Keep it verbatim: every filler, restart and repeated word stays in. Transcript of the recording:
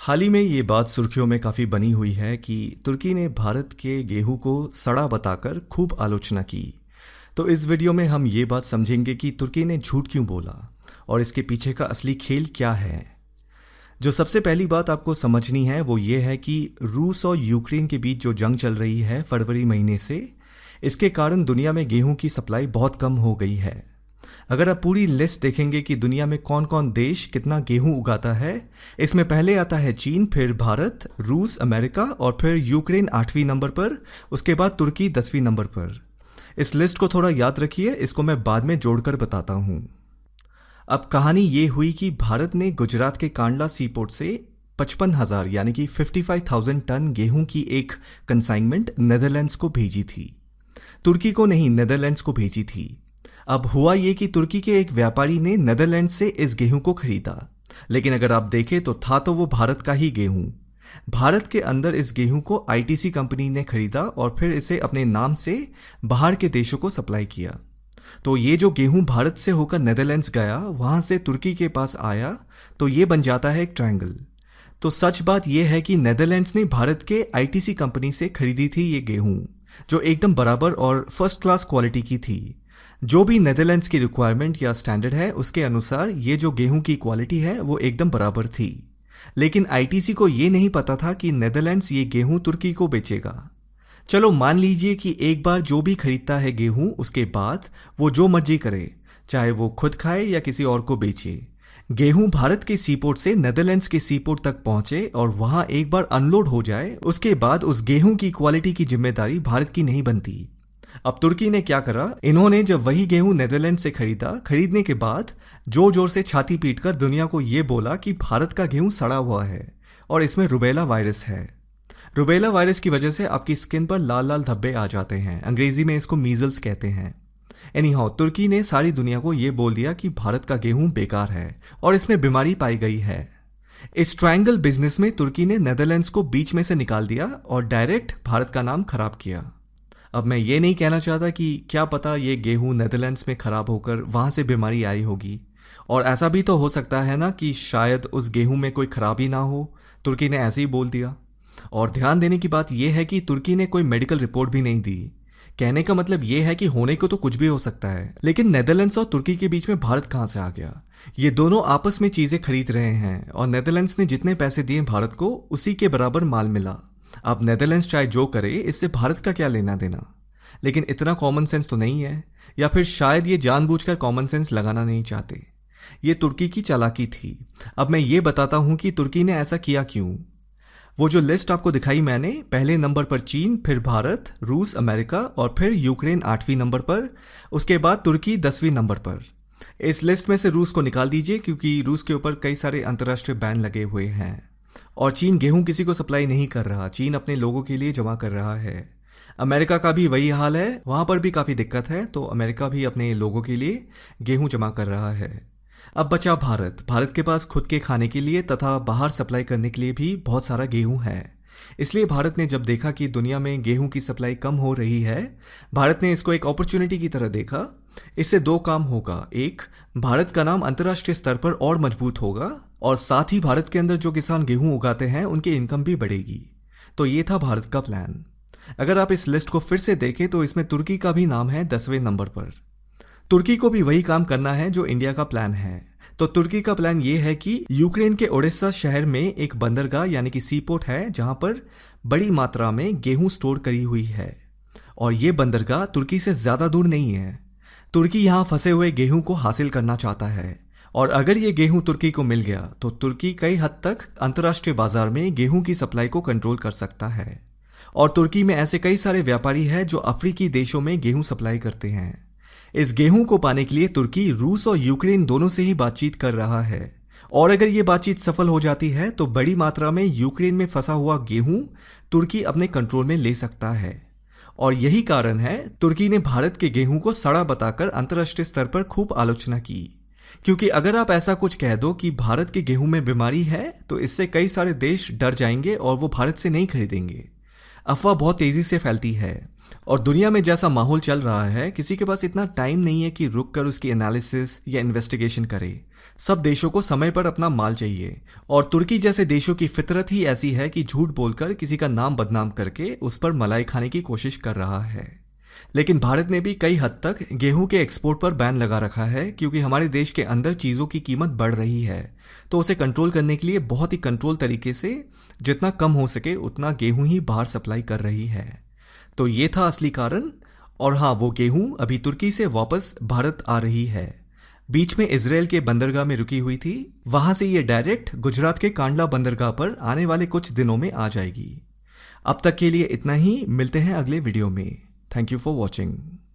हाल ही में ये बात सुर्खियों में काफ़ी बनी हुई है कि तुर्की ने भारत के गेहूं को सड़ा बताकर खूब आलोचना की। तो इस वीडियो में हम ये बात समझेंगे कि तुर्की ने झूठ क्यों बोला और इसके पीछे का असली खेल क्या है। जो सबसे पहली बात आपको समझनी है वो ये है कि रूस और यूक्रेन के बीच जो जंग चल रही है फरवरी महीने से, इसके कारण दुनिया में गेहूं की सप्लाई बहुत कम हो गई है। अगर आप पूरी लिस्ट देखेंगे कि दुनिया में कौन कौन देश कितना गेहूं उगाता है, इसमें पहले आता है चीन, फिर भारत, रूस, अमेरिका और फिर यूक्रेन आठवीं नंबर पर, उसके बाद तुर्की दसवीं नंबर पर। इस लिस्ट को थोड़ा याद रखिए, इसको मैं बाद में जोड़कर बताता हूं। अब कहानी ये हुई कि भारत ने गुजरात के कांडला सीपोर्ट से पचपन हजार यानी कि पचपन हज़ार टन गेहूं की एक कंसाइनमेंट नेदरलैंड्स को भेजी थी। तुर्की को नहीं, नेदरलैंड्स को भेजी थी। अब हुआ ये कि तुर्की के एक व्यापारी ने नेदरलैंड्स से इस गेहूं को खरीदा, लेकिन अगर आप देखें तो था तो वो भारत का ही गेहूं। भारत के अंदर इस गेहूं को आईटीसी कंपनी ने खरीदा और फिर इसे अपने नाम से बाहर के देशों को सप्लाई किया। तो ये जो गेहूं भारत से होकर नेदरलैंड्स गया, वहां से तुर्की के पास आया, तो ये बन जाता है एक ट्रायंगल। तो सच बात यह है कि नेदरलैंड्स ने भारत के आईटीसी कंपनी से खरीदी थी ये गेहूं, जो एकदम बराबर और फर्स्ट क्लास क्वालिटी की थी। जो भी नेदरलैंड्स की रिक्वायरमेंट या स्टैंडर्ड है उसके अनुसार ये जो गेहूं की क्वालिटी है वो एकदम बराबर थी। लेकिन आईटीसी को ये नहीं पता था कि नेदरलैंड्स ये गेहूं तुर्की को बेचेगा। चलो मान लीजिए कि एक बार जो भी खरीदता है गेहूं, उसके बाद वो जो मर्जी करे, चाहे वो खुद खाए या किसी और को बेचे। गेहूं भारत के सीपोर्ट से नेदरलैंड्स के सीपोर्ट तक पहुंचे और वहां एक बार अनलोड हो जाए, उसके बाद उस गेहूं की क्वालिटी की जिम्मेदारी भारत की नहीं बनती। अब तुर्की ने क्या करा, इन्होंने जब वही गेहूं नेदरलैंड से खरीदा, खरीदने के बाद जोर जोर से छाती पीटकर दुनिया को यह बोला कि भारत का गेहूं सड़ा हुआ है और इसमें रुबेला वायरस है। रुबेला वायरस की वजह से आपकी स्किन पर लाल लाल धब्बे आ जाते हैं, अंग्रेजी में इसको मीजल्स कहते हैं। एनी हाउ, तुर्की ने सारी दुनिया को यह बोल दिया कि भारत का गेहूं बेकार है और इसमें बीमारी पाई गई है। इस ट्रायंगल बिजनेस में तुर्की ने नेदरलैंड्स को बीच में से निकाल दिया और डायरेक्ट भारत का नाम खराब किया। अब मैं ये नहीं कहना चाहता कि क्या पता ये गेहूं नेदरलैंड्स में खराब होकर वहां से बीमारी आई होगी, और ऐसा भी तो हो सकता है ना कि शायद उस गेहूं में कोई खराबी ना हो, तुर्की ने ऐसे ही बोल दिया। और ध्यान देने की बात यह है कि तुर्की ने कोई मेडिकल रिपोर्ट भी नहीं दी। कहने का मतलब यह है कि होने को तो कुछ भी हो सकता है, लेकिन नेदरलैंड्स और तुर्की के बीच में भारत कहां से आ गया। ये दोनों आपस में चीजें खरीद रहे हैं और नेदरलैंड्स ने जितने पैसे दिए भारत को, उसी के बराबर माल मिला। अब नेदरलैंड्स चाहे जो करे, इससे भारत का क्या लेना देना। लेकिन इतना कॉमन सेंस तो नहीं है, या फिर शायद ये जानबूझकर कॉमन सेंस लगाना नहीं चाहते। ये तुर्की की चालाकी थी। अब मैं ये बताता हूं कि तुर्की ने ऐसा किया क्यों। वो जो लिस्ट आपको दिखाई मैंने, पहले नंबर पर चीन, फिर भारत, रूस, अमेरिका और फिर यूक्रेन आठवीं नंबर पर, उसके बाद तुर्की दसवीं नंबर पर। इस लिस्ट में से रूस को निकाल दीजिए क्योंकि रूस के ऊपर कई सारे अंतर्राष्ट्रीय बैन लगे हुए हैं। और चीन गेहूं किसी को सप्लाई नहीं कर रहा, चीन अपने लोगों के लिए जमा कर रहा है। अमेरिका का भी वही हाल है, वहां पर भी काफी दिक्कत है, तो अमेरिका भी अपने लोगों के लिए गेहूं जमा कर रहा है। अब बचा भारत। भारत के पास खुद के खाने के लिए तथा बाहर सप्लाई करने के लिए भी बहुत सारा गेहूं है। इसलिए भारत ने जब देखा कि दुनिया में गेहूं की सप्लाई कम हो रही है, भारत ने इसको एक अपॉर्चुनिटी की तरह देखा। इससे दो काम होगा, एक, भारत का नाम अंतर्राष्ट्रीय स्तर पर और मजबूत होगा, और साथ ही भारत के अंदर जो किसान गेहूं उगाते हैं उनकी इनकम भी बढ़ेगी। तो ये था भारत का प्लान। अगर आप इस लिस्ट को फिर से देखें तो इसमें तुर्की का भी नाम है दसवें नंबर पर। तुर्की को भी वही काम करना है जो इंडिया का प्लान है। तो तुर्की का प्लान ये है कि यूक्रेन के ओडेसा शहर में एक बंदरगाह यानी कि सीपोर्ट है, जहां पर बड़ी मात्रा में गेहूं स्टोर करी हुई है, और ये बंदरगाह तुर्की से ज्यादा दूर नहीं है। तुर्की यहां फंसे हुए गेहूं को हासिल करना चाहता है, और अगर ये गेहूं तुर्की को मिल गया तो तुर्की कई हद तक अंतर्राष्ट्रीय बाजार में गेहूं की सप्लाई को कंट्रोल कर सकता है। और तुर्की में ऐसे कई सारे व्यापारी हैं जो अफ्रीकी देशों में गेहूं सप्लाई करते हैं। इस गेहूं को पाने के लिए तुर्की रूस और यूक्रेन दोनों से ही बातचीत कर रहा है, और अगर ये बातचीत सफल हो जाती है तो बड़ी मात्रा में यूक्रेन में फंसा हुआ गेहूं तुर्की अपने कंट्रोल में ले सकता है। और यही कारण है तुर्की ने भारत के गेहूं को सड़ा बताकर अंतर्राष्ट्रीय स्तर पर खूब आलोचना की। क्योंकि अगर आप ऐसा कुछ कह दो कि भारत के गेहूं में बीमारी है, तो इससे कई सारे देश डर जाएंगे और वो भारत से नहीं खरीदेंगे। अफवाह बहुत तेज़ी से फैलती है और दुनिया में जैसा माहौल चल रहा है, किसी के पास इतना टाइम नहीं है कि रुक कर उसकी एनालिसिस या इन्वेस्टिगेशन करे। सब देशों को समय पर अपना माल चाहिए और तुर्की जैसे देशों की फितरत ही ऐसी है कि झूठ बोलकर किसी का नाम बदनाम करके उस पर मलाई खाने की कोशिश कर रहा है। लेकिन भारत ने भी कई हद तक गेहूं के एक्सपोर्ट पर बैन लगा रखा है, क्योंकि हमारे देश के अंदर चीज़ों की कीमत बढ़ रही है। तो उसे कंट्रोल करने के लिए बहुत ही कंट्रोल तरीके से जितना कम हो सके उतना गेहूं ही बाहर सप्लाई कर रही है। तो ये था असली कारण। और हाँ, वो गेहूं अभी तुर्की से वापस भारत आ रही है। बीच में इजराइल के बंदरगाह में रुकी हुई थी, वहां से ये डायरेक्ट गुजरात के कांडला बंदरगाह पर आने वाले कुछ दिनों में आ जाएगी। अब तक के लिए इतना ही, मिलते हैं अगले वीडियो में। Thank you for watching.